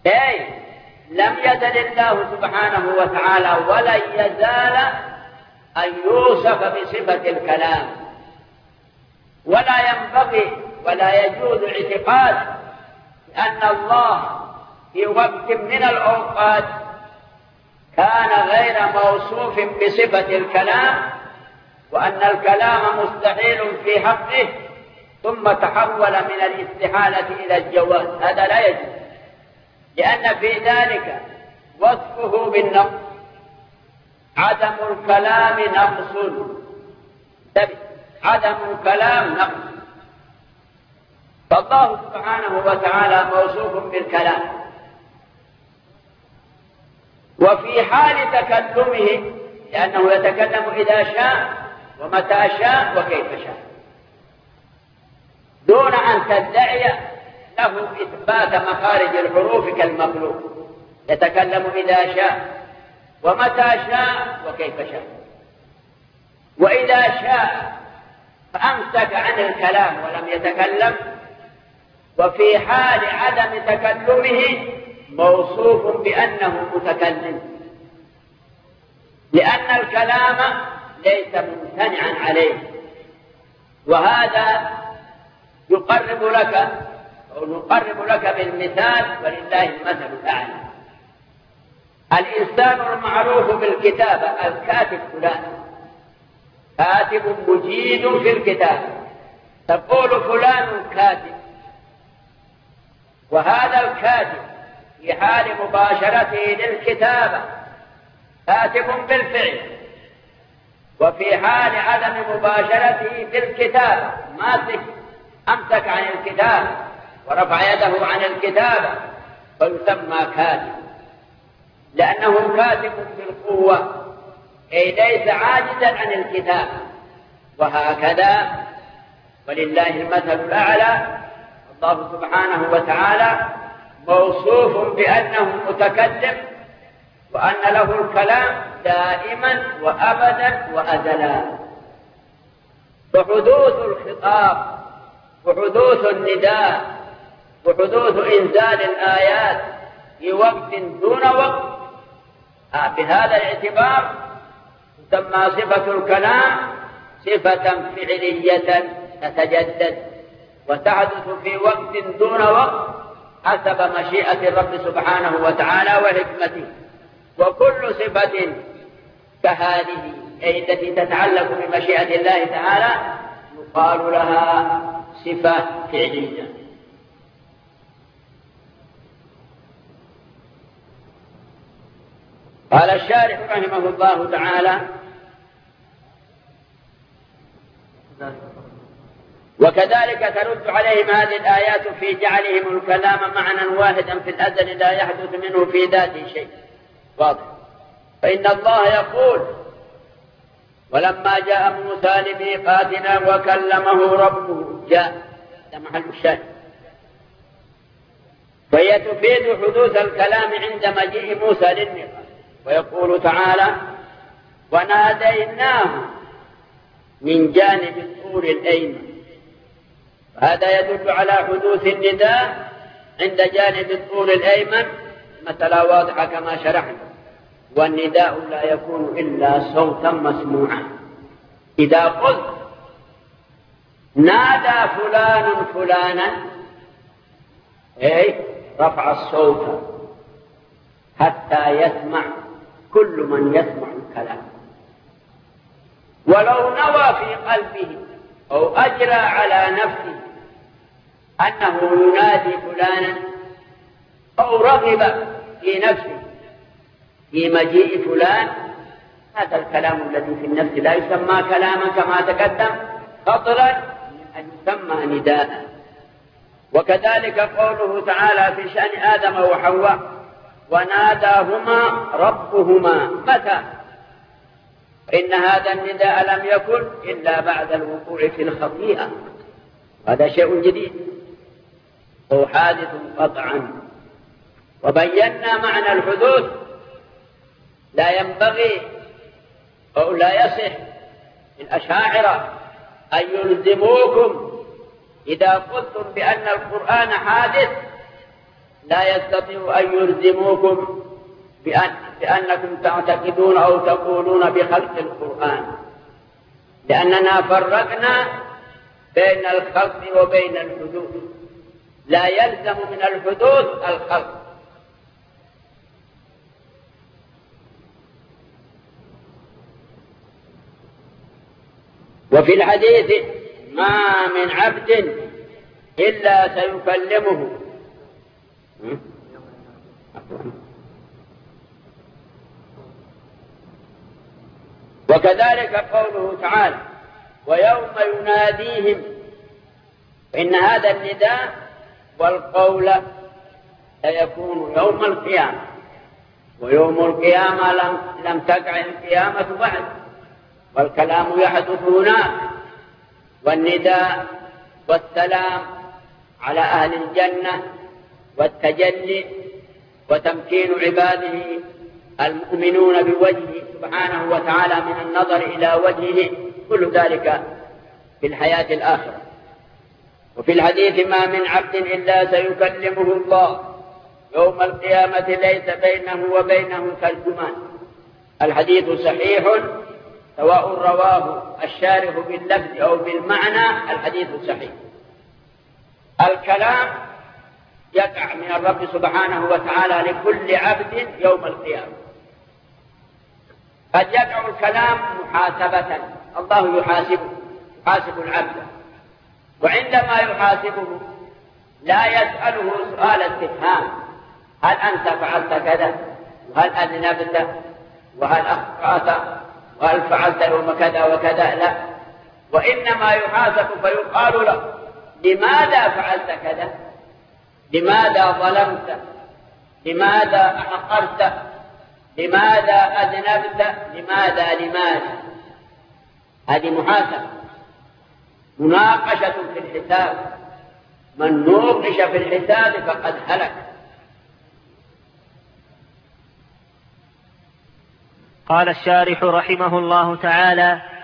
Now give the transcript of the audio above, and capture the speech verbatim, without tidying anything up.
أي لم يزل الله سبحانه وتعالى ولن يزال أن يوصف بصفة الكلام، ولا ينبغي ولا يجوز الاعتقاد أن الله في وقت من الأوقات كان غير موصوف بصفة الكلام، وأن الكلام مستحيل في حقه ثم تحول من الاستحالة إلى الجواز. هذا لا يجوز، لأن في ذلك وصفه بالنقص. عدم الكلام نقص، عدم الكلام نقص، فالله سبحانه وتعالى موصوف بالكلام. وفي حال تكلمه، لأنه يتكلم إذا شاء ومتى شاء وكيف شاء، دون أن تدعي له إثبات مخارج الحروف كالمخلوق، يتكلم إذا شاء ومتى شاء وكيف شاء. وإذا شاء فأمسك عن الكلام ولم يتكلم، وفي حال عدم تكلمه موصوف بأنه متكلم، لأن الكلام ليس ممتنعا عليه. وهذا يقرب لك أو نقرب لك بالمثال، ولله المثل الأعلى. الإنسان المعروف بالكتابة، الكاتب فلان، كاتب مجيد في الكتابة، تقول فلان كاتب. وهذا الكاتب في حال مباشرته للكتابة كاتب بالفعل، وفي حال عدم مباشرته بالكتابة ماسك أمسك عن الكتابة ورفع يده عن الكتابة، فيسمى كاتب، لأنه كاتب بالقوة، أي ليس عاجزا عن الكتابة. وهكذا ولله المثل الأعلى. الله سبحانه وتعالى موصوف بأنه متكلم، وأن له الكلام دائما وأبدا وأزلا. فحدوث الخطاب وحدوث النداء وحدوث إنزال الآيات في وقت دون وقت، بهذا الاعتبار تسمى صفة الكلام صفة فعلية تتجدد وتحدث في وقت دون وقت حسب مشيئة الرب سبحانه وتعالى وحكمته. وكل صفة كهذه أي التي تتعلق بمشيئة الله تعالى يقال لها صفة فعلية. قال الشارح رحمه الله تعالى: وكذلك ترد عليهم هذه الآيات في جعلهم الكلام معنى واحدا في الأزل لا يحدث منه في ذاته شيء. واضح. فإن الله يقول: ولما جاء موسى لميقاتنا وكلمه ربه. جاء، هذا محل الشاهد. فهي تفيد حدوث الكلام عند مجيء موسى للميقات. ويقول تعالى: وناديناه من جانب الطور الأيمن. هذا يدل على حدوث النداء عند جانب الطور الأيمن، مثلا واضحة كما شرحنا. والنداء لا يكون إلا صوتا مسموعا. إذا قلت نادى فلان فلانا، أي رفع الصوت حتى يسمع كل من يسمع الكلام، ولو نوى في قلبه أو أجرى على نفسه أنه ينادي فلانا أو رغب في نفسه في مجيء فلان، هذا الكلام الذي في النفس لا يسمى كلاما كما تقدم، فضلا أن يسمى نداء. وكذلك قوله تعالى في شأن آدم وحواء: وناداهما ربهما. متى؟ إن هذا النداء لم يكن إلا بعد الوقوع في الخطيئة، هذا شيء جديد هو حادث قطعا. وبينا معنى الحدوث. لا ينبغي أو لا يصح للأشاعرة أن يلزموكم إذا قلتم بأن القرآن حادث لا يستطيع أن يلزموكم بأن بأنكم تعتقدون أو تقولون بخلق القرآن، لأننا فرقنا بين الخلق وبين الحدوث، لا يلزم من الحدوث الخلق. وفي الحديث ما من عبد إلا سيكلمه وكذلك قوله تعالى ويوم يناديهم، إن هذا النداء والقول سيكون يوم القيامة، ويوم القيامة لم, لم تقع القيامة بعد، والكلام يحدث هناك، والنداء والسلام على أهل الجنة والتجلي وتمكين عباده المؤمنون بوجهه سبحانه وتعالى من النظر إلى وجهه، كل ذلك في الحياة الآخرة. وفي الحديث ما من عبد إلا سيكلمه الله يوم القيامة ليس بينه وبينه ترجمان. الحديث صحيح سواء رواه الشارح باللفظ أو بالمعنى، الحديث صحيح. الكلام يقع من الرب سبحانه وتعالى لكل عبد يوم القيامة. قد يقع الكلام محاسبة، الله يحاسبه يحاسب العبد، وعندما يحاسبه لا يسأله سؤال استفهام هل أنت فعلت كذا وهل أذنبت وهل أخطأت وهل فعلت يوم كذا وكذا، لا، وإنما يحاسب فيقال له لماذا فعلت كذا، لماذا ظلمت، لماذا أحقرت، لماذا أذنبت، لماذا لماذا. هذه محاسبة، مناقشة في الحساب، من نوقش في الحساب فقد هلك. قال الشارح رحمه الله تعالى